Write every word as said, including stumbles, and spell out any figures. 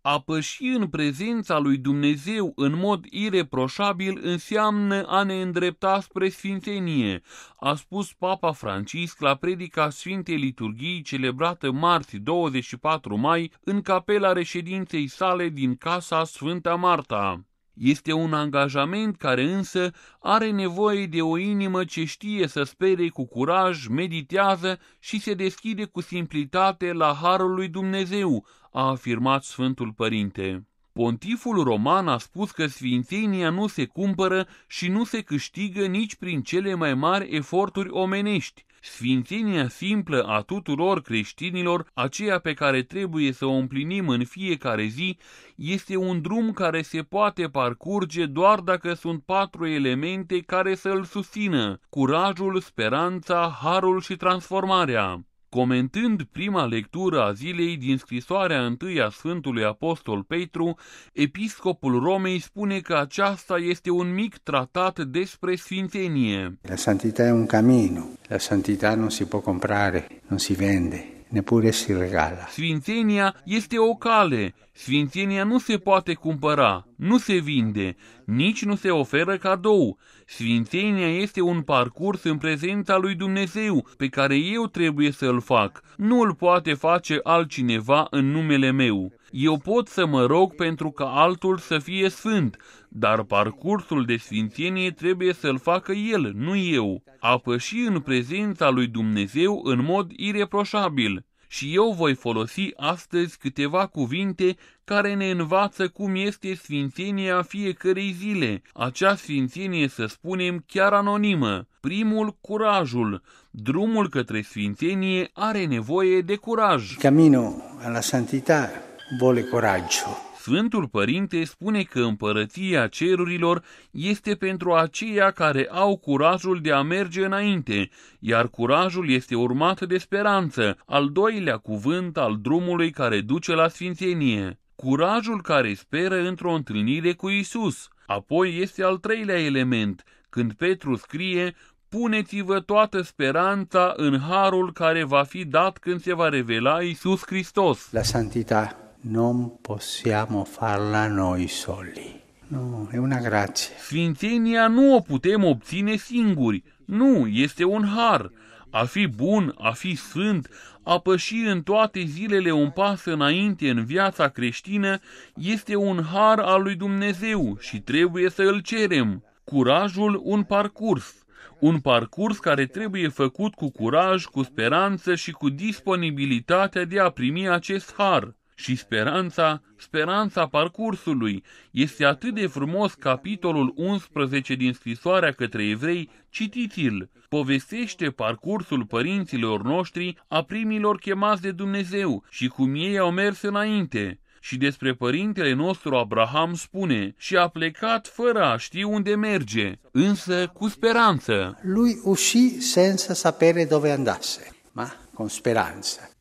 A păși în prezența lui Dumnezeu în mod ireproșabil înseamnă a ne îndrepta spre sfințenie, a spus Papa Francisc la predica Sfintei Liturghii celebrată marți douăzeci și patru mai în capela reședinței sale din Casa Sfânta Marta. Este un angajament care însă are nevoie de o inimă ce știe să spere cu curaj, meditează și se deschide cu simplitate la harul lui Dumnezeu, a afirmat Sfântul Părinte. Pontiful roman a spus că sfințenia nu se cumpără și nu se câștigă nici prin cele mai mari eforturi omenești. Sfințenia simplă a tuturor creștinilor, aceea pe care trebuie să o împlinim în fiecare zi, este un drum care se poate parcurge doar dacă sunt patru elemente care să îl susțină: curajul, speranța, harul și transformarea. Comentând prima lectură a zilei din scrisoarea întâi a Sfântului Apostol Petru, episcopul Romei spune că aceasta este un mic tratat despre sfințenie. La santità è un cammino, la santità non si può comprare, non si vende, neppure si regala. Sfințenia este o cale, sfințenia nu se poate cumpăra, nu se vinde, nici nu se oferă cadou. Sfințenia este un parcurs în prezența lui Dumnezeu pe care eu trebuie să îl fac, nu îl poate face altcineva în numele meu. Eu pot să mă rog pentru ca altul să fie sfânt, dar parcursul de sfințenie trebuie să-l facă el, nu eu. A păși în prezența lui Dumnezeu în mod ireproșabil. Și eu voi folosi astăzi câteva cuvinte care ne învață cum este sfințenia fiecărei zile, acea sfințenie, să spunem, chiar anonimă. Primul, curajul. Drumul către sfințenie are nevoie de curaj. Camino alla santità vuole coraggio. Sfântul Părinte spune că împărăția cerurilor este pentru aceia care au curajul de a merge înainte, iar curajul este urmat de speranță, al doilea cuvânt al drumului care duce la sfințenie. Curajul care speră într-o întâlnire cu Isus. Apoi este al treilea element, când Petru scrie: puneți-vă toată speranța în harul care va fi dat când se va revela Isus Hristos. La santità non possiamo farla noi soli. No, è una grazie. Sfințenia nu o putem obține singuri. Nu, este un har. A fi bun, a fi sfânt, a păși în toate zilele un pas înainte în viața creștină este un har al lui Dumnezeu și trebuie să îl cerem. Curajul, un parcurs. Un parcurs care trebuie făcut cu curaj, cu speranță și cu disponibilitatea de a primi acest har. Și speranța, speranța parcursului. Este atât de frumos capitolul unsprezece din scrisoarea către evrei, citiți-l. Povestește parcursul părinților noștri, a primilor chemați de Dumnezeu și cum ei au mers înainte. Și despre părintele nostru Abraham spune: și a plecat fără a ști unde merge, însă cu speranță. Lui uscì senza sapere dove andasse, ma con speranza.